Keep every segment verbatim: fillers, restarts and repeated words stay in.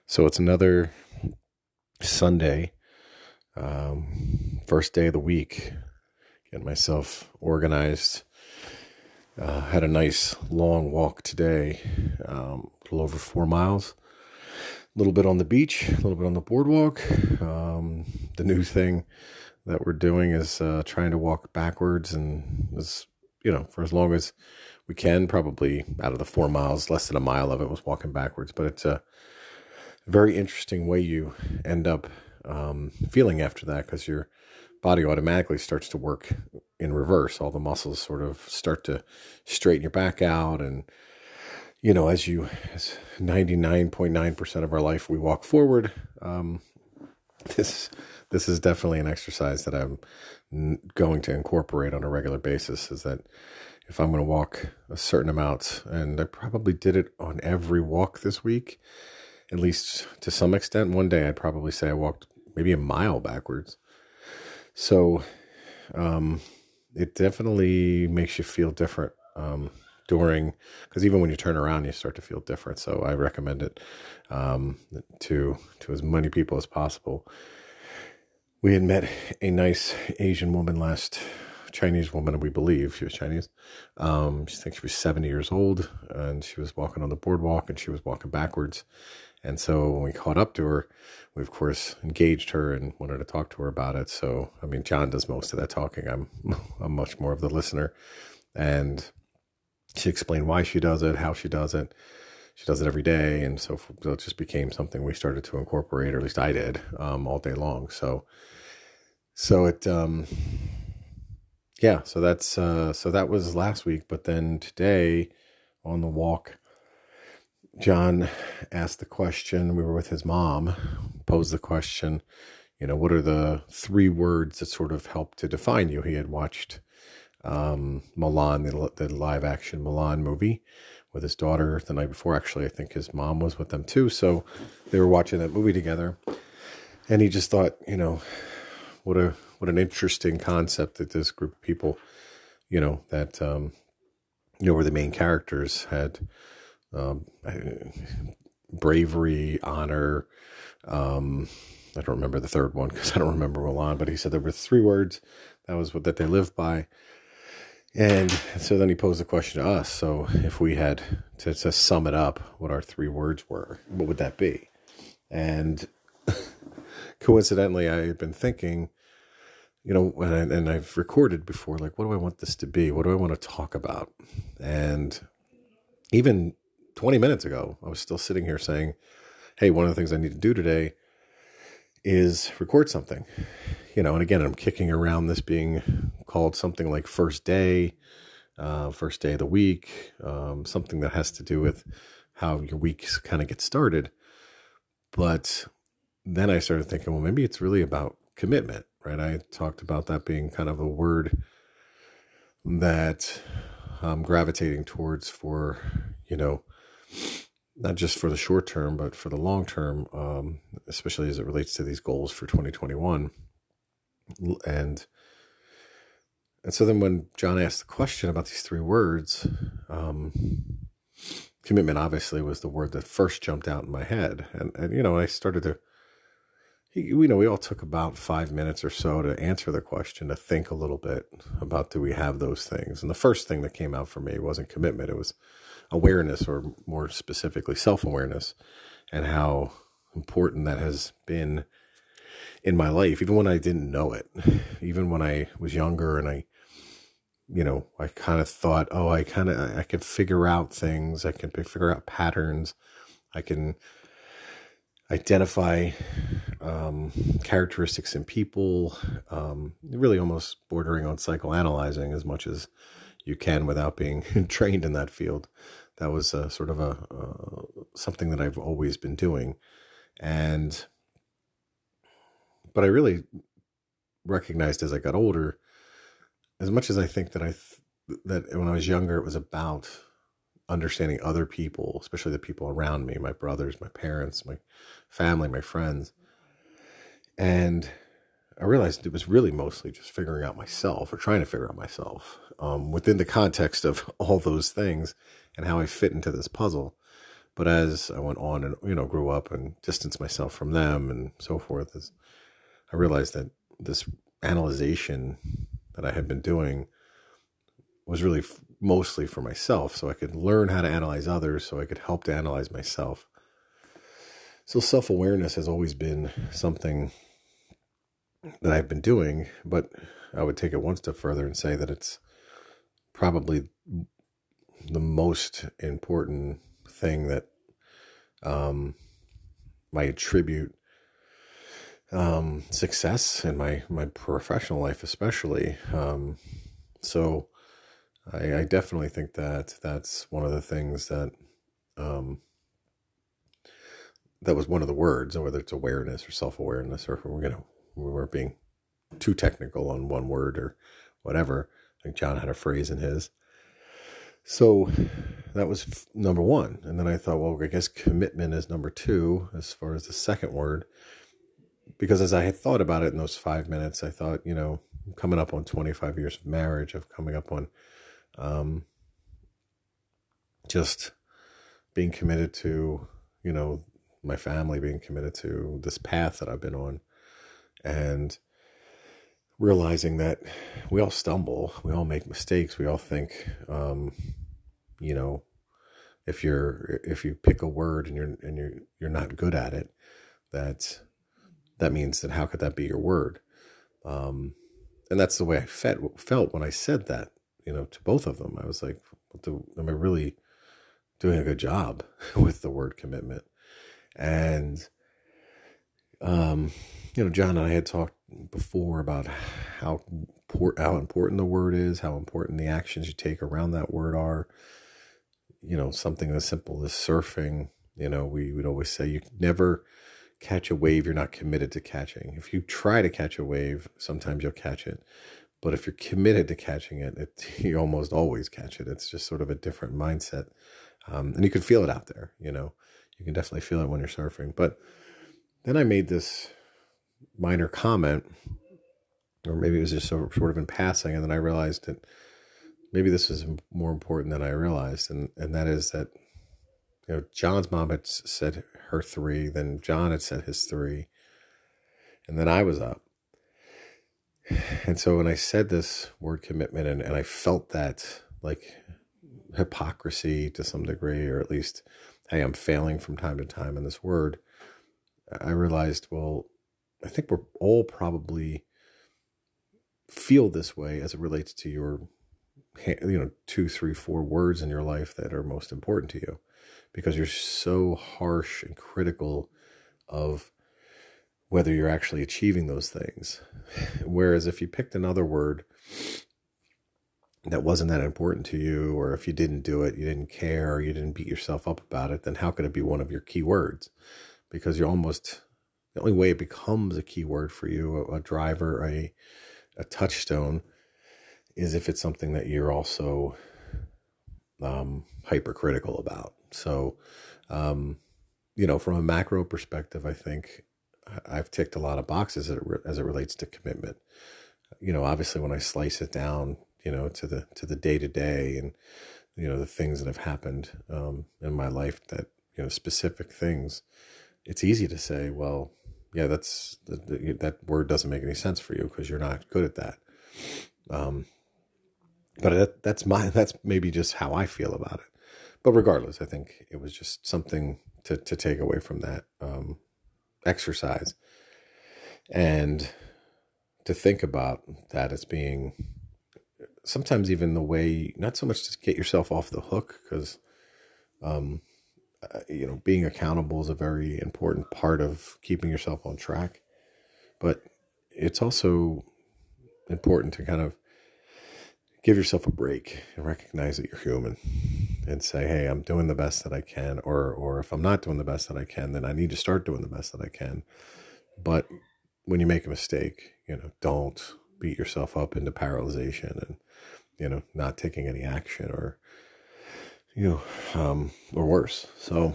So it's another Sunday, um, first day of the week. Getting myself organized. Uh, had a nice long walk today, um, a little over four miles. A little bit on the beach, a little bit on the boardwalk. Um, the new thing that we're doing is uh, trying to walk backwards, and as you know, for as long as we can. Probably out of the four miles, less than a mile of it was walking backwards. But it's a very interesting way you end up um, feeling after that, because your body automatically starts to work in reverse. All the muscles sort of start to straighten your back out. And, you know, as you, as ninety-nine point nine percent of our life, we walk forward. Um, this, this is definitely an exercise that I'm going to incorporate on a regular basis, is that if I'm going to walk a certain amount, and I probably did it on every walk this week, at least to some extent. One day I'd probably say I walked maybe a mile backwards. So um, it definitely makes you feel different um, during, because even when you turn around, you start to feel different. So I recommend it um, to to as many people as possible. We had met a nice Asian woman last, Chinese woman, we believe she was Chinese. Um, I think she was seventy years old, and she was walking on the boardwalk, and she was walking backwards. And so when we caught up to her, we of course engaged her and wanted to talk to her about it. So, I mean, John does most of that talking. I'm, I'm much more of the listener. And she explained why she does it, how she does it. She does it every day. And so, so it just became something we started to incorporate, or at least I did, um, all day long. So, so it, um, yeah, so that's, uh, so that was last week. But then today on the walk, John asked the question. We were with his mom, posed the question, you know, what are the three words that sort of help to define you? He had watched um, Mulan, the, the live action Mulan movie with his daughter the night before. Actually, I think his mom was with them too. So they were watching that movie together. And he just thought, you know, what a, what an interesting concept that this group of people, you know, that, um, you know, were the main characters, had Um, bravery, honor. Um, I don't remember the third one because I don't remember Mulan, but he said there were three words. That was what that they lived by. And so then he posed the question to us. So if we had to, to sum it up, what our three words were, what would that be? And coincidentally, I had been thinking, you know, and, and I've recorded before, like, what do I want this to be? What do I want to talk about? And even twenty minutes ago, I was still sitting here saying, hey, one of the things I need to do today is record something, you know, and again, I'm kicking around this being called something like first day, uh, first day of the week, um, something that has to do with how your weeks kind of get started. But then I started thinking, well, maybe it's really about commitment, right? I talked about that being kind of a word that I'm gravitating towards for, you know, not just for the short term, but for the long term, um, especially as it relates to these goals for twenty twenty-one. And, and so then when John asked the question about these three words, um, commitment obviously was the word that first jumped out in my head. And, and you know, I started to, you know, we all took about five minutes or so to answer the question, to think a little bit about, do we have those things? And the first thing that came out for me wasn't commitment. It was awareness, or more specifically self-awareness, and how important that has been in my life, even when I didn't know it, even when I was younger and I, you know, I kind of thought, oh, I kind of, I can figure out things. I can figure out patterns. I can identify um, characteristics in people, um, really almost bordering on psychoanalyzing as much as you can without being trained in that field. That was uh, sort of a uh, something that I've always been doing. And, but I really recognized as I got older, as much as I think that I, th- that when I was younger, it was about understanding other people, especially the people around me, my brothers, my parents, my family, my friends. And I realized it was really mostly just figuring out myself, or trying to figure out myself um, within the context of all those things and how I fit into this puzzle. But as I went on and, you know, grew up and distanced myself from them and so forth, as I realized that this analyzation that I had been doing was really f- mostly for myself, so I could learn how to analyze others, so I could help to analyze myself. So self-awareness has always been something that I've been doing, but I would take it one step further and say that it's probably the most important thing that um, I attribute um, success in my, my professional life, especially. Um, so I, I definitely think that that's one of the things that, um, that was one of the words, whether it's awareness or self-awareness, or if we're going to, we weren't being too technical on one word or whatever. I think John had a phrase in his. So that was f- number one. And then I thought, well, I guess commitment is number two as far as the second word. Because as I had thought about it in those five minutes, I thought, you know, coming up on twenty-five years of marriage, of coming up on um, just being committed to, you know, my family, being committed to this path that I've been on, and realizing that we all stumble, we all make mistakes, we all think, um, you know, if you're if you pick a word and you're and you're you're not good at it, that that means that how could that be your word? Um, and that's the way I felt felt when I said that, you know, to both of them. I was like, do, am I really doing a good job with the word commitment? And um, you know, John and I had talked before about how how important the word is, how important the actions you take around that word are. You know, something as simple as surfing. You know, we would always say you never catch a wave you're not committed to catching. If you try to catch a wave, sometimes you'll catch it. But if you're committed to catching it, it you almost always catch it. It's just sort of a different mindset. Um, and you can feel it out there, you know. You can definitely feel it when you're surfing. But then I made this minor comment, or maybe it was just sort of in passing, and then I realized that maybe this is more important than I realized, and, and that is that, you know, John's mom had said her three, then John had said his three, and then I was up. And so when I said this word commitment, and, and I felt that like hypocrisy to some degree, or at least, hey, I'm failing from time to time in this word, I realized, well, I think we're all probably feel this way as it relates to your, you know, two, three, four words in your life that are most important to you, because you're so harsh and critical of whether you're actually achieving those things. Whereas if you picked another word that wasn't that important to you, or if you didn't do it, you didn't care, or you didn't beat yourself up about it, then how could it be one of your key words? Because you're almost, the only way it becomes a key word for you, a, a driver, a, a touchstone, is if it's something that you're also um, hypercritical about. So, um, you know, from a macro perspective, I think I've ticked a lot of boxes as it, as it relates to commitment. You know, obviously when I slice it down, you know, to the, to the day to day, and, you know, the things that have happened um, in my life, that, you know, specific things, it's easy to say, well, yeah, that's, that, that word doesn't make any sense for you because you're not good at that. Um, but that, that's my, that's maybe just how I feel about it. But regardless, I think it was just something to, to take away from that um, exercise, and to think about that as being sometimes even the way, not so much to get yourself off the hook, because, um, uh, you know, being accountable is a very important part of keeping yourself on track. But it's also important to kind of give yourself a break and recognize that you're human, and say, hey, I'm doing the best that I can, or or if I'm not doing the best that I can, then I need to start doing the best that I can. But when you make a mistake, you know, don't beat yourself up into paralyzation and, you know, not taking any action, or, you know, um, or worse. So,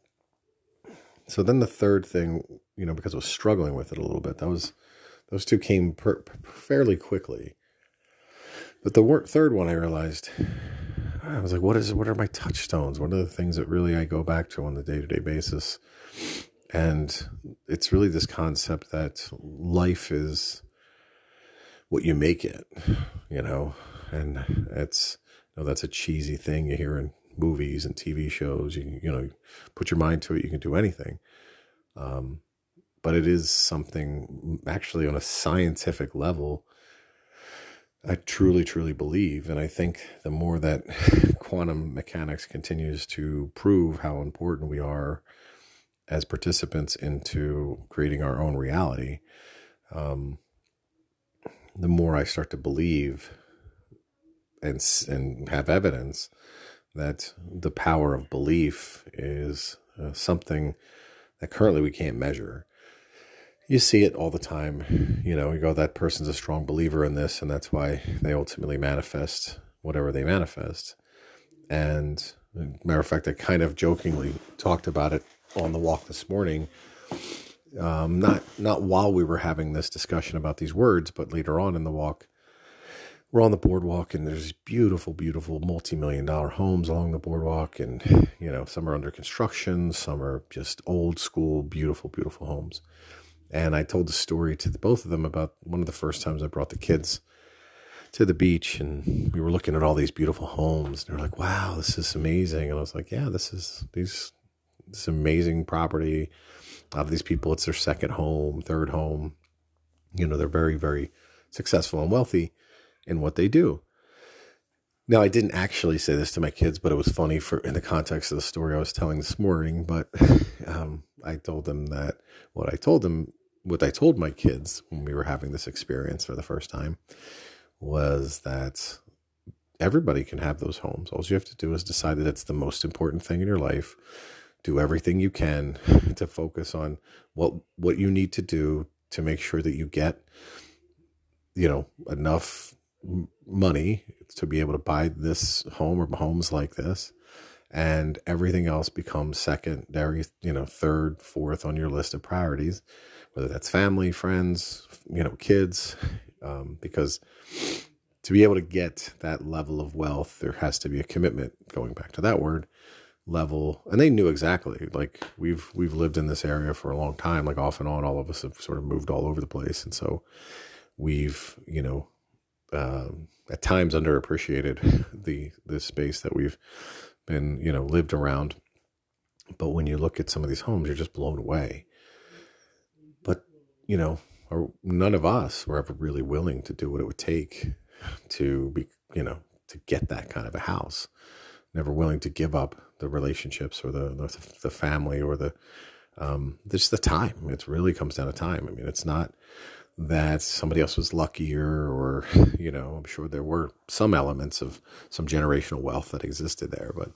so then the third thing, you know, because I was struggling with it a little bit, that was, those two came per, per, fairly quickly. But the wor- third one, I realized, I was like, what is, what are my touchstones? What are the things that really I go back to on the day-to-day basis? And it's really this concept that life is what you make it, you know, and it's, you know, that's a cheesy thing you hear in movies and T V shows. You, you know, put your mind to it, you can do anything. Um, but it is something actually on a scientific level I truly, truly believe. And I think the more that quantum mechanics continues to prove how important we are as participants into creating our own reality, um, the more I start to believe and, and have evidence that the power of belief is uh, something that currently we can't measure. You see it all the time. You know, you go, that person's a strong believer in this, and that's why they ultimately manifest whatever they manifest. And matter of fact, I kind of jokingly talked about it on the walk this morning. Um, not not while we were having this discussion about these words, but later on in the walk. We're on the boardwalk, and there's beautiful, beautiful multi-million dollar homes along the boardwalk. And, you know, some are under construction, some are just old school, beautiful, beautiful homes. And I told the story to the, both of them about one of the first times I brought the kids to the beach, and we were looking at all these beautiful homes. And they're like, wow, this is amazing. And I was like, yeah, this is these this amazing property. A lot of these people, it's their second home, third home. You know, they're very, very successful and wealthy in what they do. Now, I didn't actually say this to my kids, but it was funny for in the context of the story I was telling this morning. But um, I told them that what I told them, what I told my kids when we were having this experience for the first time was that everybody can have those homes. All you have to do is decide that it's the most important thing in your life. Do everything you can to focus on what what you need to do to make sure that you get, you know, enough money to be able to buy this home or homes like this, and everything else becomes secondary, you know, third, fourth on your list of priorities, whether that's family, friends, you know, kids, um, because to be able to get that level of wealth, there has to be a commitment, going back to that word, level. And they knew exactly, like we've, we've lived in this area for a long time, like off and on, all of us have sort of moved all over the place. And so we've, you know, Um, at times underappreciated the the space that we've been, you know, lived around. But when you look at some of these homes, you're just blown away. But, you know, or none of us were ever really willing to do what it would take to be, you know, to get that kind of a house. Never willing to give up the relationships or the the, the family or the um, just the time. It really comes down to time. I mean, it's not that somebody else was luckier or, you know, I'm sure there were some elements of some generational wealth that existed there, but,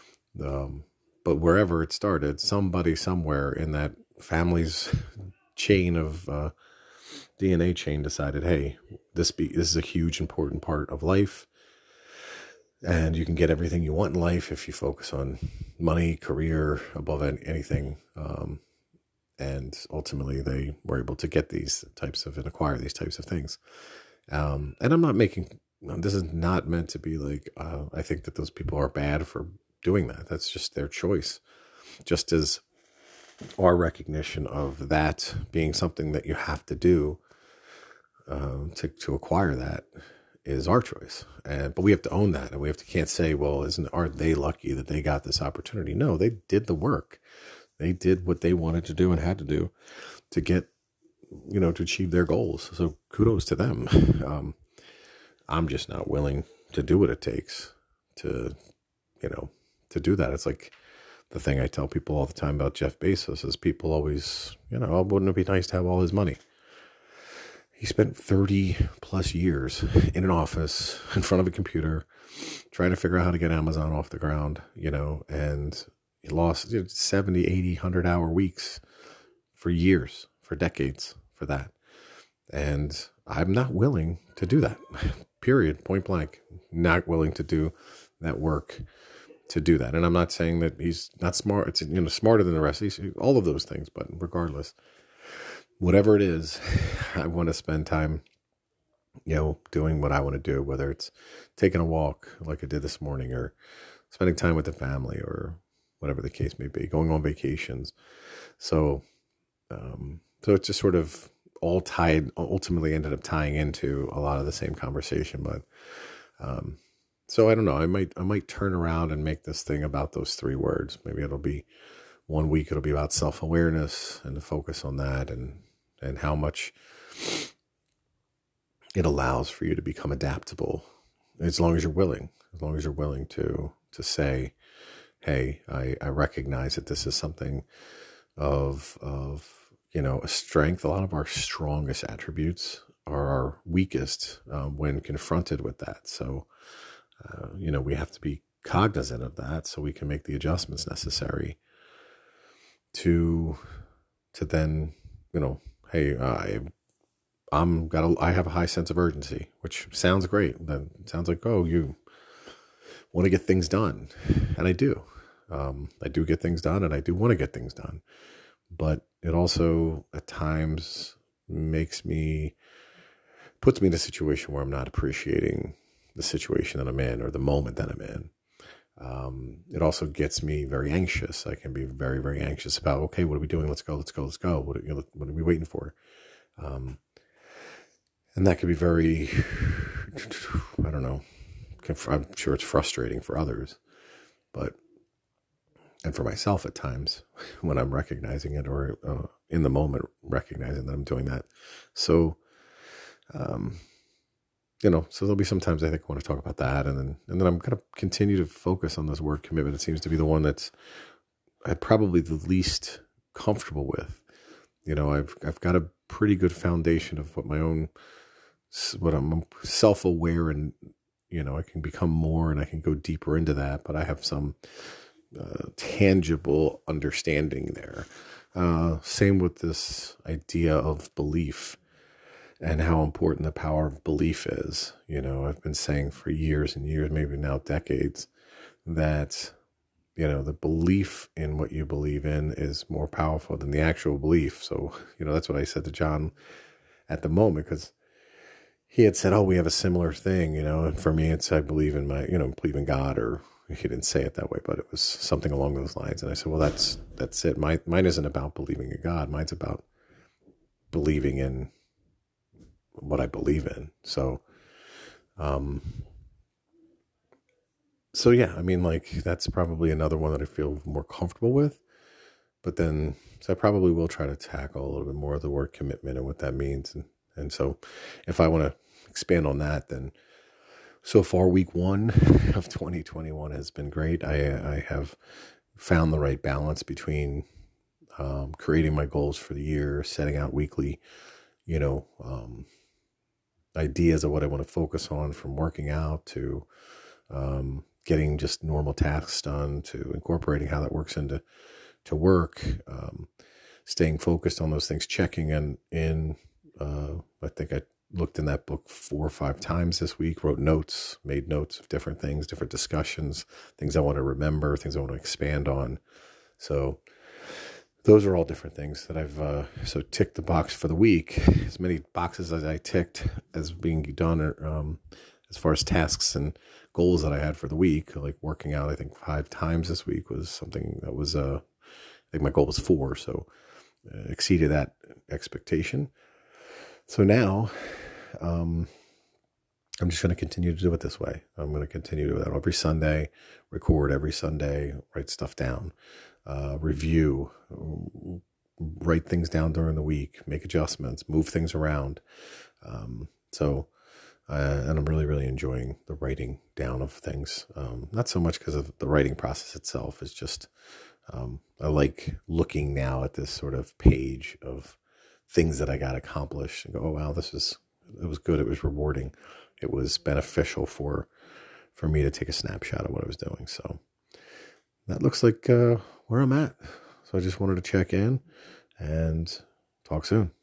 um, but wherever it started, somebody somewhere in that family's chain of, uh, D N A chain decided, hey, this be, this is a huge, important part of life. And you can get everything you want in life if you focus on money, career, above anything. Um, And ultimately, they were able to get these types of and acquire these types of things. Um, and I'm not making, this is not meant to be like, uh, I think that those people are bad for doing that. That's just their choice. Just as our recognition of that being something that you have to do uh, to, to acquire that is our choice. And, but we have to own that. And we have to, can't say, well, isn't, aren't they lucky that they got this opportunity? No, they did the work. They did what they wanted to do and had to do to get, you know, to achieve their goals. So kudos to them. Um, I'm just not willing to do what it takes to, you know, to do that. It's like the thing I tell people all the time about Jeff Bezos is people always, you know, oh, wouldn't it be nice to have all his money? He spent thirty plus years in an office in front of a computer trying to figure out how to get Amazon off the ground, you know, and he lost seventy, eighty, one hundred hour weeks for years, for decades, for that. And I'm not willing to do that, period, point blank. Not willing to do that work to do that. And I'm not saying that he's not smart, it's, you know, smarter than the rest. He's all of those things, but regardless, whatever it is, I want to spend time you know, doing what I want to do, whether it's taking a walk like I did this morning, or spending time with the family, or whatever the case may be, going on vacations. So, um, so it's just sort of all tied, ultimately ended up tying into a lot of the same conversation. But, um, so I don't know, I might, I might turn around and make this thing about those three words. Maybe it'll be one week, it'll be about self-awareness and to focus on that, and, and how much it allows for you to become adaptable, as long as you're willing, as long as you're willing to, to say, hey, I, I recognize that this is something of, of, you know, a strength. A lot of our strongest attributes are our weakest um, when confronted with that. So, uh, you know, we have to be cognizant of that so we can make the adjustments necessary to, to then, you know, hey, I, I'm got a, I have a high sense of urgency, which sounds great. That sounds like, oh, you want to get things done. And I do. Um, I do get things done, and I do want to get things done. But it also at times makes me, puts me in a situation where I'm not appreciating the situation that I'm in, or the moment that I'm in. Um, it also gets me very anxious. I can be very, very anxious about, okay, what are we doing? Let's go, let's go, let's go. What are, you know, what are we waiting for? Um, and that could be very, I don't know, I'm sure it's frustrating for others, but, and for myself at times when I'm recognizing it, or uh, in the moment recognizing that I'm doing that. So, um, you know, so there'll be sometimes I think I want to talk about that, and then, and then I'm going to continue to focus on this word commitment. It seems to be the one that's I'm probably the least comfortable with. You know, I've, I've got a pretty good foundation of what my own, what I'm self-aware, and, you know, I can become more and I can go deeper into that, but I have some uh, tangible understanding there. Uh, same with this idea of belief and how important the power of belief is. You know, I've been saying for years and years, maybe now decades, that, you know, the belief in what you believe in is more powerful than the actual belief. So, you know, that's what I said to John at the moment, because he had said, oh, we have a similar thing, you know, and for me, it's, I believe in my, you know, believe in God, or he didn't say it that way, but it was something along those lines. And I said, well, that's, that's it. My, mine isn't about believing in God. Mine's about believing in what I believe in. So, um, so yeah, I mean, like, that's probably another one that I feel more comfortable with, but then, so I probably will try to tackle a little bit more of the word commitment and what that means. And, and so if I want to expand on that, then so far, week one of twenty twenty-one has been great. I, I have found the right balance between um, creating my goals for the year, setting out weekly, you know, um, ideas of what I want to focus on, from working out to um, getting just normal tasks done, to incorporating how that works into to work, um, staying focused on those things, checking in, in uh, I think I looked in that book four or five times this week, wrote notes, made notes of different things, different discussions, things I want to remember, things I want to expand on. So those are all different things that I've, uh, so ticked the box for the week. As many boxes as I ticked as being done, um, as far as tasks and goals that I had for the week, like working out, I think five times this week was something that was, uh, I think my goal was four. So uh, exceeded that expectation. So now, um, I'm just going to continue to do it this way. I'm going to continue to do that every Sunday, record every Sunday, write stuff down, uh, review, write things down during the week, make adjustments, move things around. Um, so, uh, and I'm really, really enjoying the writing down of things. Um, not so much because of the writing process itself. It's just, um, I like looking now at this sort of page of things that I got accomplished and go, oh, wow, this is, it was good. It was rewarding. It was beneficial for, for me to take a snapshot of what I was doing. So that looks like uh, where I'm at. So I just wanted to check in and talk soon.